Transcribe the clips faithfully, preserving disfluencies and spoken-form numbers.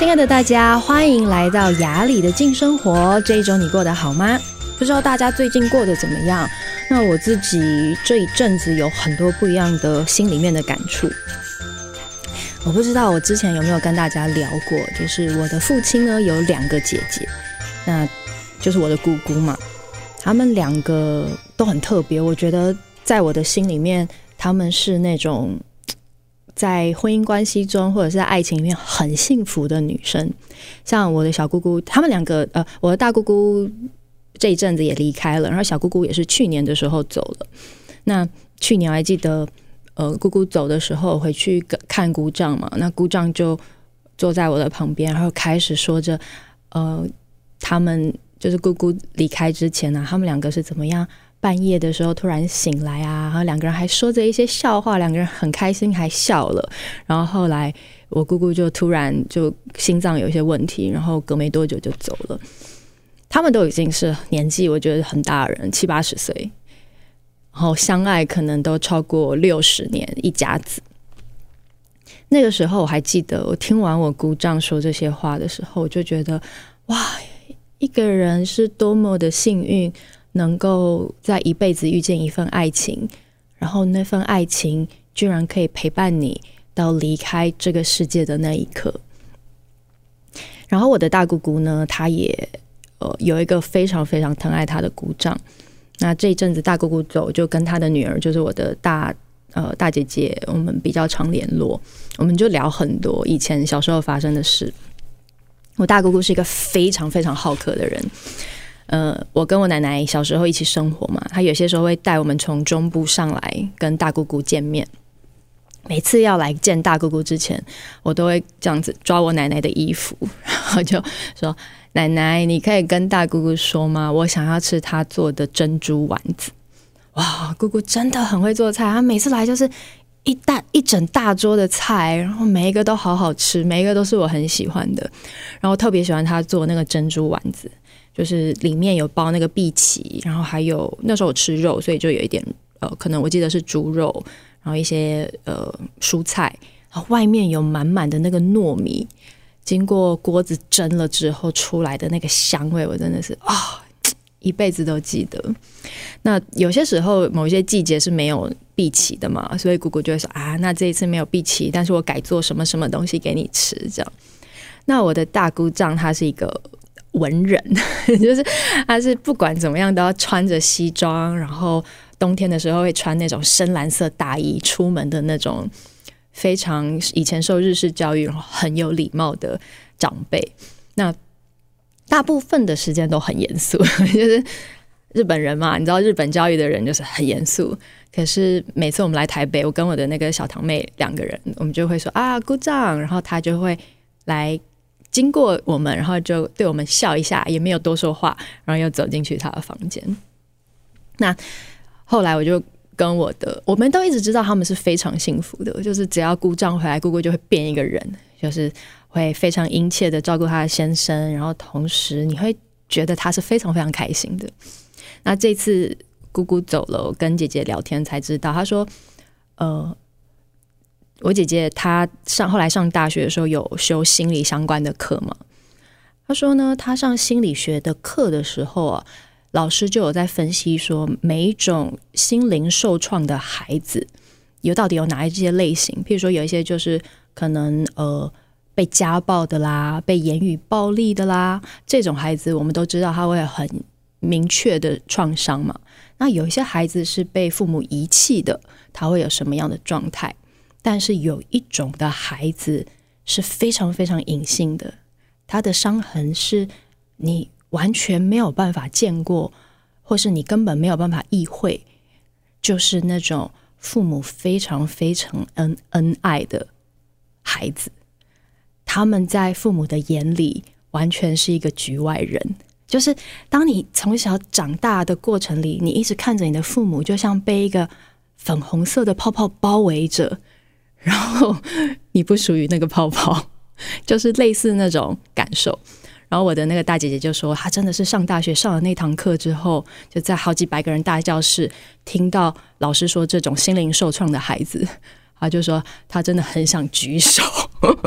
亲爱的大家，欢迎来到雅里的静生活。这一周你过得好吗？不知道大家最近过得怎么样？那我自己这一阵子有很多不一样的心里面的感触。我不知道我之前有没有跟大家聊过，就是我的父亲呢有两个姐姐，那就是我的姑姑嘛。他们两个都很特别，我觉得在我的心里面，他们是那种在婚姻关系中或者是在爱情里面很幸福的女生。像我的小姑姑，他们两个呃，我的大姑姑这一阵子也离开了，然后小姑姑也是去年的时候走了。那去年我还记得，呃，姑姑走的时候回去看姑丈嘛，那姑丈就坐在我的旁边，然后开始说着，呃，他们就是姑姑离开之前啊，他们两个是怎么样半夜的时候突然醒来啊，然后两个人还说着一些笑话，两个人很开心还笑了。然后后来我姑姑就突然就心脏有一些问题，然后隔没多久就走了。他们都已经是年纪我觉得很大的人，七八十岁，然后相爱可能都超过六十年一家子。那个时候我还记得，我听完我姑丈说这些话的时候，我就觉得哇，一个人是多么的幸运，能够在一辈子遇见一份爱情，然后那份爱情居然可以陪伴你到离开这个世界的那一刻。然后我的大姑姑呢，她也呃有一个非常非常疼爱她的姑丈。那这一阵子大姑姑走，就跟她的女儿，就是我的大呃大姐姐，我们比较常联络，我们就聊很多以前小时候发生的事。我大姑姑是一个非常非常好客的人。呃，我跟我奶奶小时候一起生活嘛，她有些时候会带我们从中部上来跟大姑姑见面。每次要来见大姑姑之前，我都会这样子抓我奶奶的衣服，然后就说：“奶奶，你可以跟大姑姑说吗？我想要吃她做的珍珠丸子。”哇，姑姑真的很会做菜，她每次来就是一大一整大桌的菜，然后每一个都好好吃，每一个都是我很喜欢的。然后特别喜欢她做那个珍珠丸子。就是里面有包那个碧琪，然后还有那时候我吃肉，所以就有一点呃，可能我记得是猪肉，然后一些呃蔬菜，然后外面有满满的那个糯米，经过锅子蒸了之后出来的那个香味，我真的是啊、哦，一辈子都记得。那有些时候某一些季节是没有碧琪的嘛，所以姑姑就会说啊，那这一次没有碧琪，但是我改做什么什么东西给你吃这样。那我的大姑丈他是一个文人，就是他是不管怎么样都要穿着西装，然后冬天的时候会穿那种深蓝色大衣出门的那种，非常以前受日式教育然后很有礼貌的长辈。那大部分的时间都很严肃，就是日本人嘛，你知道日本教育的人就是很严肃。可是每次我们来台北，我跟我的那个小堂妹两个人，我们就会说啊姑丈，然后他就会来经过我们，然后就对我们笑一下，也没有多说话，然后又走进去他的房间。那后来我就跟我的，我们都一直知道他们是非常幸福的，就是只要姑丈回来，姑姑就会变一个人，就是会非常殷切的照顾他的先生，然后同时你会觉得他是非常非常开心的。那这次姑姑走了，我跟姐姐聊天才知道，她说呃我姐姐她上后来上大学的时候有修心理相关的课嘛，她说呢，她上心理学的课的时候啊，老师就有在分析说，每一种心灵受创的孩子有到底有哪一些类型，譬如说有一些就是可能呃被家暴的啦，被言语暴力的啦，这种孩子我们都知道他会很明确的创伤嘛。那有一些孩子是被父母遗弃的，他会有什么样的状态？但是有一种的孩子是非常非常隐性的，他的伤痕是你完全没有办法见过，或是你根本没有办法意会，就是那种父母非常非常恩恩爱的孩子，他们在父母的眼里完全是一个局外人。就是当你从小长大的过程里，你一直看着你的父母就像被一个粉红色的泡泡包围着，然后你不属于那个泡泡，就是类似那种感受。然后我的那个大姐姐就说，她真的是上大学上了那堂课之后，就在好几百个人大教室听到老师说这种心灵受创的孩子，她就说她真的很想举手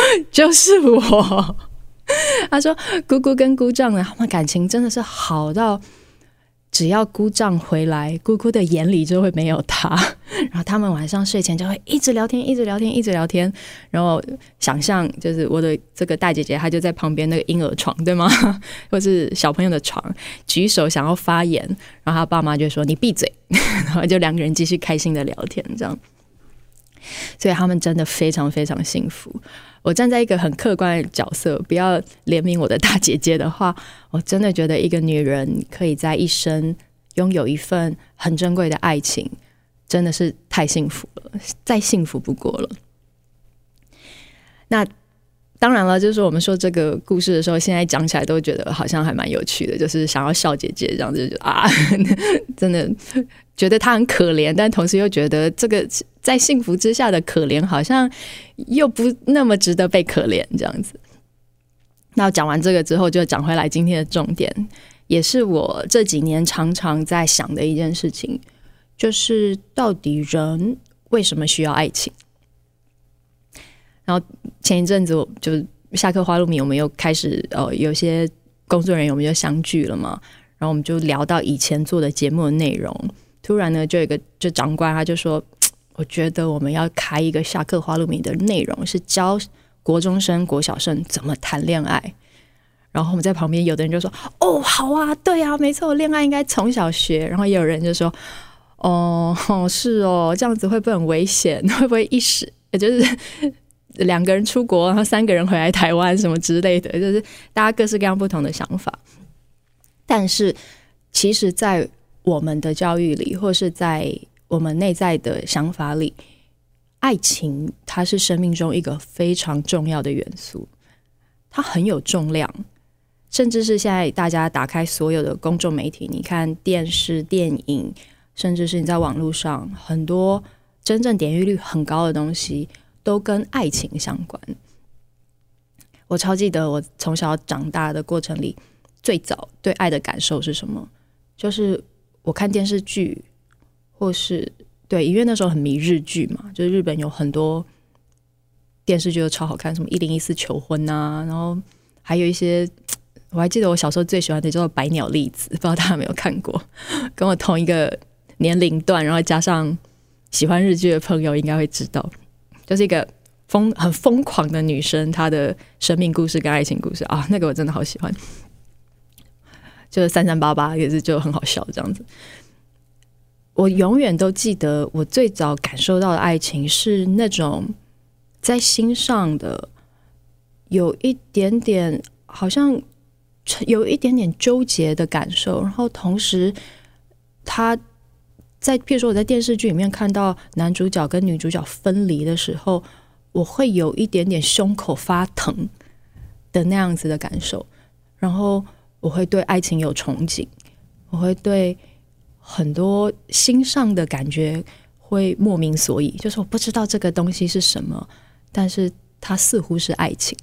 就是我。他说姑姑跟姑丈呢，他们感情真的是好到只要姑丈回来，姑姑的眼里就会没有他，然后他们晚上睡前就会一直聊天一直聊天一直聊天，然后想象就是我的这个大姐姐，她就在旁边那个婴儿床对吗，或是小朋友的床，举手想要发言，然后他爸妈就说你闭嘴，然后就两个人继续开心的聊天这样。所以他们真的非常非常幸福。我站在一个很客观的角色，不要怜悯我的大姐姐的话，我真的觉得一个女人可以在一生拥有一份很珍贵的爱情，真的是太幸福了，再幸福不过了。那当然了，就是我们说这个故事的时候，现在讲起来都觉得好像还蛮有趣的，就是想要笑姐姐这样子，就啊，真的觉得她很可怜，但同时又觉得这个在幸福之下的可怜好像又不那么值得被可怜这样子。那讲完这个之后，就讲回来今天的重点，也是我这几年常常在想的一件事情，就是到底人为什么需要爱情。然后前一阵子我就下课花露米，我们又开始呃有些工作人员我们就相聚了嘛，然后我们就聊到以前做的节目的内容。突然呢，就有一个就长官他就说，我觉得我们要开一个下课花露米的内容，是教国中生国小生怎么谈恋爱。然后我们在旁边有的人就说，哦好啊，对啊，没错，恋爱应该从小学。然后也有人就说，哦是哦，这样子会不会很危险，会不会一时也就是两个人出国然后三个人回来台湾什么之类的，就是大家各式各样不同的想法。但是其实在我们的教育里，或是在我们内在的想法里，爱情它是生命中一个非常重要的元素，它很有重量。甚至是现在大家打开所有的公众媒体，你看电视电影，甚至是你在网络上，很多真正点阅率很高的东西都跟爱情相关。我超记得我从小长大的过程里，最早对爱的感受是什么，就是我看电视剧，或是对，因为那时候很迷日剧嘛，就是日本有很多电视剧都超好看，什么一零一四求婚啊，然后还有一些我还记得我小时候最喜欢的叫做百鸟栗子，不知道大家有没有看过，跟我同一个年龄段，然后加上喜欢日剧的朋友应该会知道，就是一个疯很疯狂的女生，她的生命故事跟爱情故事啊，那个我真的好喜欢，就是三三八八也是就很好笑这样子。我永远都记得我最早感受到的爱情是那种在心上的有一点点好像有一点点纠结的感受，然后同时他在譬如说我在电视剧里面看到男主角跟女主角分离的时候，我会有一点点胸口发疼的那样子的感受，然后我会对爱情有憧憬，我会对很多心上的感觉会莫名所以，就是我不知道这个东西是什么，但是它似乎是爱情。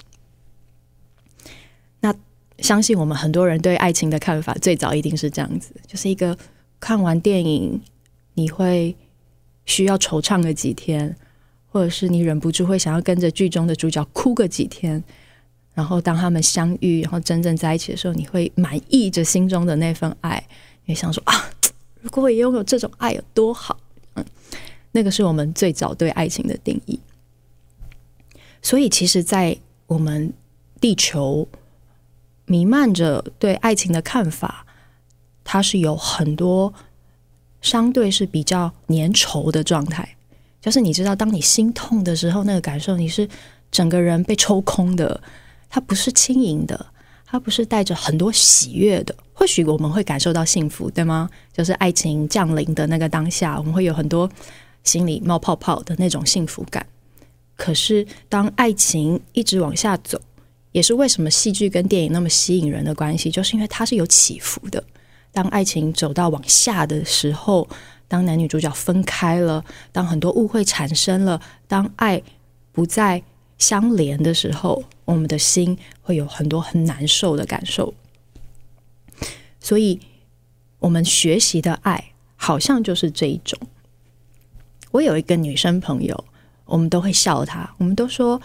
那相信我们很多人对爱情的看法最早一定是这样子，就是一个看完电影你会需要惆怅个几天，或者是你忍不住会想要跟着剧中的主角哭个几天，然后当他们相遇然后真正在一起的时候，你会满意着心中的那份爱，你会想说啊，如果我也拥有这种爱有多好、嗯、那个是我们最早对爱情的定义。所以其实在我们地球弥漫着对爱情的看法，它是有很多相对是比较粘稠的状态，就是你知道当你心痛的时候，那个感受你是整个人被抽空的，它不是轻盈的，它不是带着很多喜悦的。或许我们会感受到幸福，对吗？就是爱情降临的那个当下，我们会有很多心里冒泡泡的那种幸福感。可是当爱情一直往下走，也是为什么戏剧跟电影那么吸引人的关系，就是因为它是有起伏的。当爱情走到往下的时候，当男女主角分开了，当很多误会产生了，当爱不再相连的时候，我们的心会有很多很难受的感受。所以我们学习的爱好像就是这一种。我有一个女生朋友，我们都会笑她，我们都说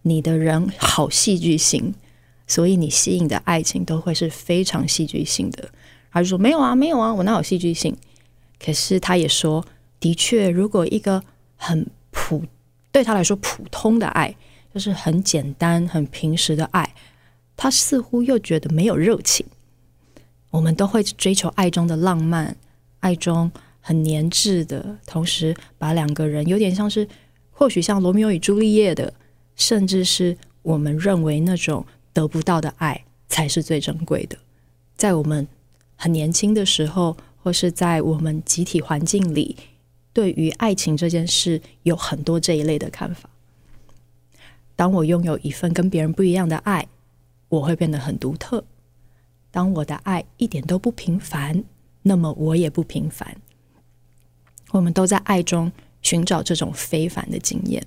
你的人好戏剧性，所以你吸引的爱情都会是非常戏剧性的。他就说没有啊没有啊，我哪有戏剧性。可是他也说，的确如果一个很普对他来说普通的爱，就是很简单很平时的爱，他似乎又觉得没有热情。我们都会追求爱中的浪漫，爱中很黏滞的，同时把两个人有点像是或许像罗密欧与朱丽叶的，甚至是我们认为那种得不到的爱才是最珍贵的。在我们很年轻的时候，或是在我们集体环境里，对于爱情这件事有很多这一类的看法。当我拥有一份跟别人不一样的爱，我会变得很独特。当我的爱一点都不平凡，那么我也不平凡。我们都在爱中寻找这种非凡的经验。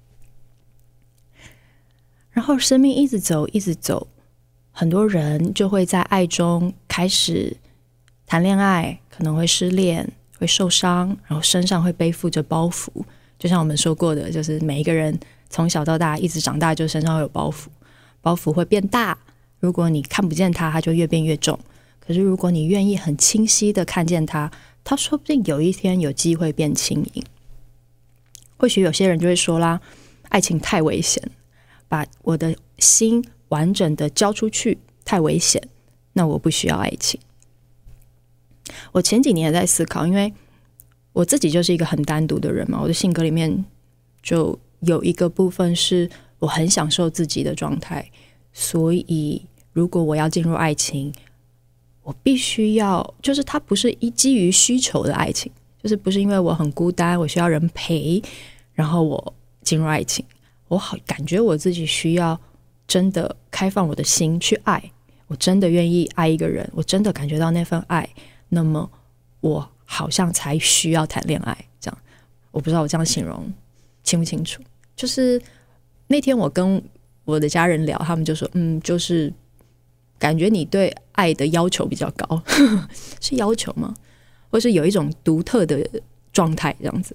然后生命一直走一直走，很多人就会在爱中开始谈恋爱，可能会失恋，会受伤，然后身上会背负着包袱。就像我们说过的，就是每一个人从小到大一直长大，就身上会有包袱，包袱会变大，如果你看不见它，它就越变越重。可是如果你愿意很清晰的看见它，它说不定有一天有机会变轻盈。或许有些人就会说啦，爱情太危险，把我的心完整的交出去太危险，那我不需要爱情。我前几年也在思考，因为我自己就是一个很单独的人嘛，我的性格里面就有一个部分是我很享受自己的状态，所以如果我要进入爱情，我必须要，就是它不是基于需求的爱情，就是不是因为我很孤单，我需要人陪，然后我进入爱情。我好感觉我自己需要真的开放我的心去爱，我真的愿意爱一个人，我真的感觉到那份爱，那么我好像才需要谈恋爱。这样我不知道我这样形容清不清楚。就是那天我跟我的家人聊，他们就说嗯，就是感觉你对爱的要求比较高是要求吗？或是有一种独特的状态这样子。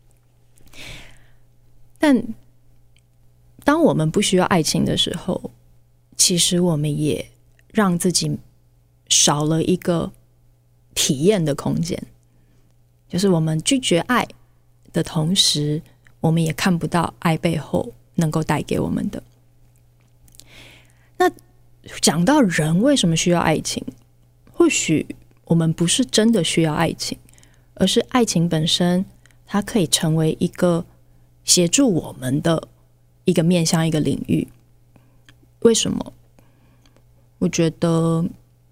但当我们不需要爱情的时候，其实我们也让自己少了一个体验的空间，就是我们拒绝爱的同时，我们也看不到爱背后能够带给我们的。那讲到人为什么需要爱情，或许我们不是真的需要爱情，而是爱情本身它可以成为一个协助我们的一个面向，一个领域。为什么？我觉得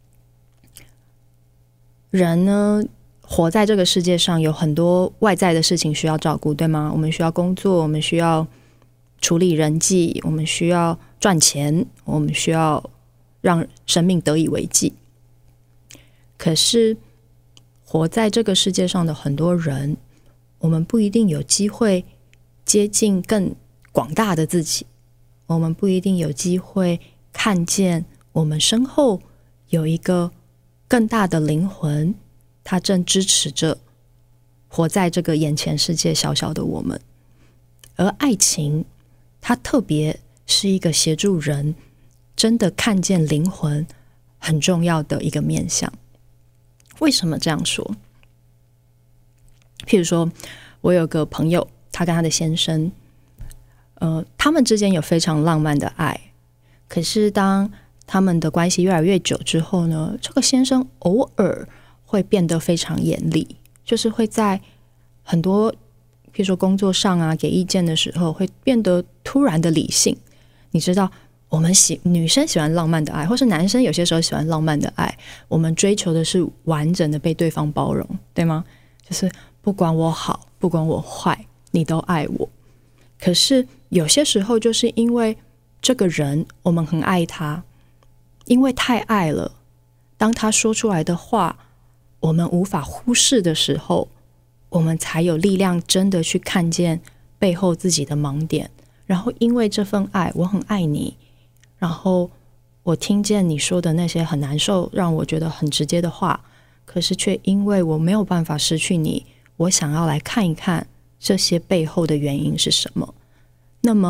人呢，活在这个世界上有很多外在的事情需要照顾，对吗？我们需要工作，我们需要处理人际，我们需要赚钱，我们需要让生命得以为继。可是活在这个世界上的很多人，我们不一定有机会接近更广大的自己，我们不一定有机会看见我们身后有一个更大的灵魂，它正支持着活在这个眼前世界小小的我们。而爱情它特别是一个协助人真的看见灵魂很重要的一个面向。为什么这样说？譬如说我有个朋友，他跟他的先生呃，他们之间有非常浪漫的爱，可是当他们的关系越来越久之后呢，这个先生偶尔会变得非常严厉，就是会在很多譬如说工作上啊给意见的时候会变得突然的理性。你知道我们喜女生喜欢浪漫的爱，或是男生有些时候喜欢浪漫的爱，我们追求的是完整的被对方包容，对吗？就是不管我好不管我坏，你都爱我。可是有些时候就是因为这个人我们很爱他，因为太爱了，当他说出来的话我们无法忽视的时候，我们才有力量真的去看见背后自己的盲点。然后因为这份爱，我很爱你，然后我听见你说的那些很难受让我觉得很直接的话，可是却因为我没有办法失去你，我想要来看一看这些背后的原因是什么。那么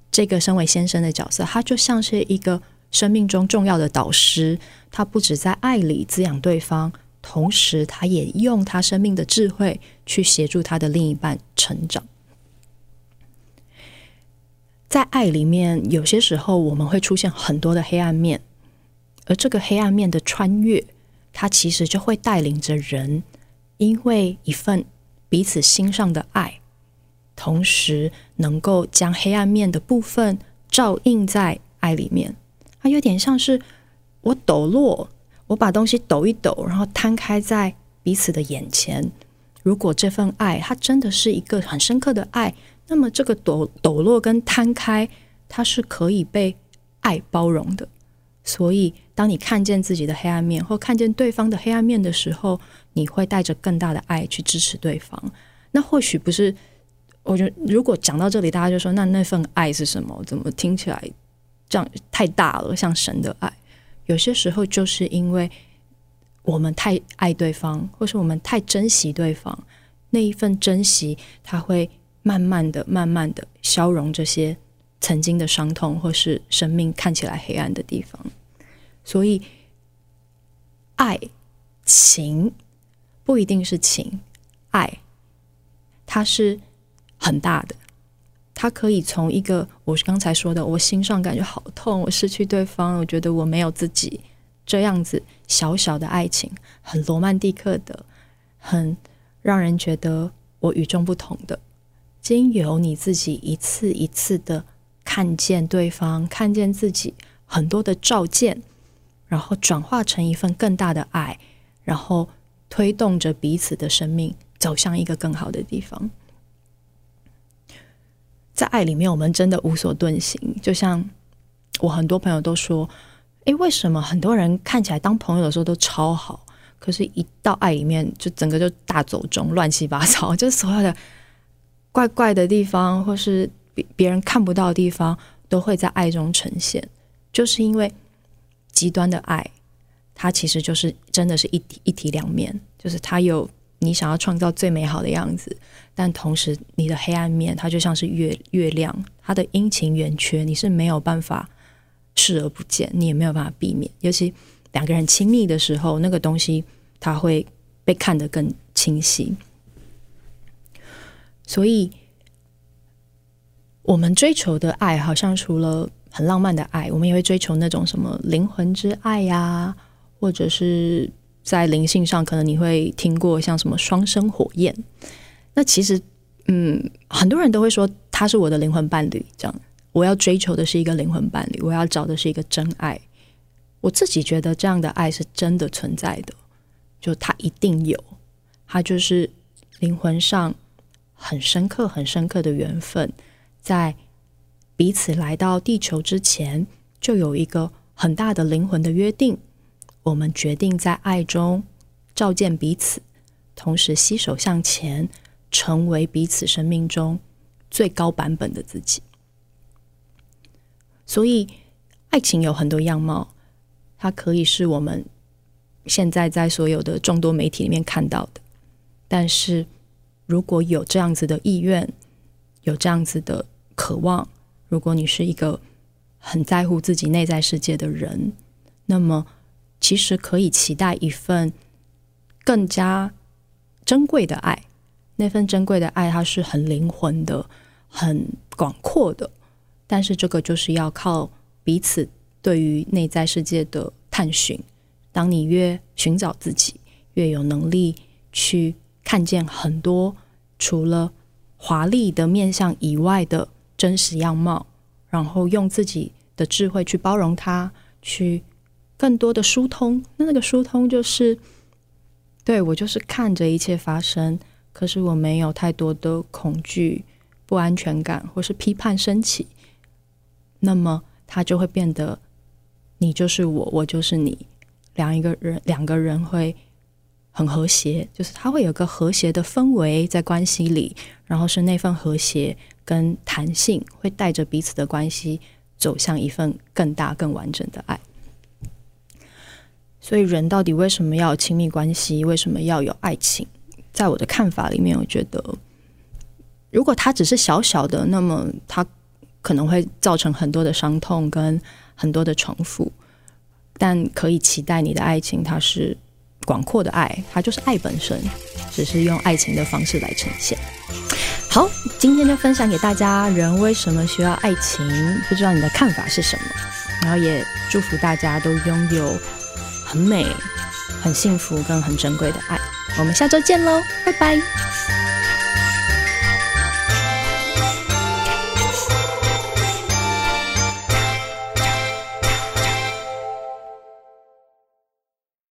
这个身为先生的角色，他就像是一个生命中重要的导师，他不只在爱里滋养对方，同时他也用他生命的智慧去协助他的另一半成长。在爱里面，有些时候我们会出现很多的黑暗面，而这个黑暗面的穿越，它其实就会带领着人，因为一份彼此心上的爱，同时能够将黑暗面的部分照映在爱里面。它有点像是我抖落，我把东西抖一抖，然后摊开在彼此的眼前。如果这份爱它真的是一个很深刻的爱，那么这个 抖, 抖落跟摊开，它是可以被爱包容的。所以当你看见自己的黑暗面，或看见对方的黑暗面的时候，你会带着更大的爱去支持对方。那或许不是，我觉得如果讲到这里，大家就说那那份爱是什么？怎么听起来这样太大了，像神的爱？有些时候就是因为我们太爱对方，或是我们太珍惜对方，那一份珍惜它会慢慢的慢慢的消融这些曾经的伤痛，或是生命看起来黑暗的地方。所以爱情不一定是情，爱它是很大的，它可以从一个我刚才说的我心上感觉好痛，我失去对方，我觉得我没有自己，这样子小小的爱情，很罗曼蒂克的，很让人觉得我与众不同的，经由你自己一次一次的看见对方，看见自己很多的照见，然后转化成一份更大的爱，然后推动着彼此的生命走向一个更好的地方。在爱里面我们真的无所遁形，就像我很多朋友都说，诶，为什么很多人看起来当朋友的时候都超好，可是一到爱里面就整个就大走钟，乱七八糟，就是所有的怪怪的地方，或是别人看不到的地方，都会在爱中呈现。就是因为极端的爱，它其实就是真的是一体一体两面，就是它有你想要创造最美好的样子，但同时你的黑暗面，它就像是 月, 月亮，它的阴晴圆缺你是没有办法视而不见，你也没有办法避免。尤其两个人亲密的时候，那个东西它会被看得更清晰。所以我们追求的爱，好像除了很浪漫的爱，我们也会追求那种什么灵魂之爱呀，或者是在灵性上可能你会听过像什么双生火焰。那其实嗯，很多人都会说他是我的灵魂伴侣，这样我要追求的是一个灵魂伴侣，我要找的是一个真爱。我自己觉得这样的爱是真的存在的，就它一定有，它就是灵魂上很深刻很深刻的缘分，在彼此来到地球之前就有一个很大的灵魂的约定，我们决定在爱中照见彼此，同时携手向前，成为彼此生命中最高版本的自己。所以爱情有很多样貌，它可以是我们现在在所有的众多媒体里面看到的，但是如果有这样子的意愿，有这样子的渴望，如果你是一个很在乎自己内在世界的人，那么其实可以期待一份更加珍贵的爱。那份珍贵的爱它是很灵魂的，很广阔的，但是这个就是要靠彼此对于内在世界的探寻。当你越寻找自己，越有能力去看见很多除了华丽的面向以外的真实样貌，然后用自己的智慧去包容它，去更多的疏通。那那个疏通就是对，我就是看着一切发生，可是我没有太多的恐惧、不安全感或是批判升起，那么它就会变得你就是我，我就是你，两个人两个人会很和谐，就是它会有个和谐的氛围在关系里，然后是那份和谐跟弹性会带着彼此的关系走向一份更大更完整的爱。所以人到底为什么要有亲密关系，为什么要有爱情，在我的看法里面，我觉得如果它只是小小的，那么它可能会造成很多的伤痛跟很多的重复，但可以期待你的爱情它是广阔的爱，它就是爱本身，只是用爱情的方式来呈现。好，今天就分享给大家人为什么需要爱情，不知道你的看法是什么，然后也祝福大家都拥有很美很幸福跟很珍贵的爱。我们下周见咯，拜拜。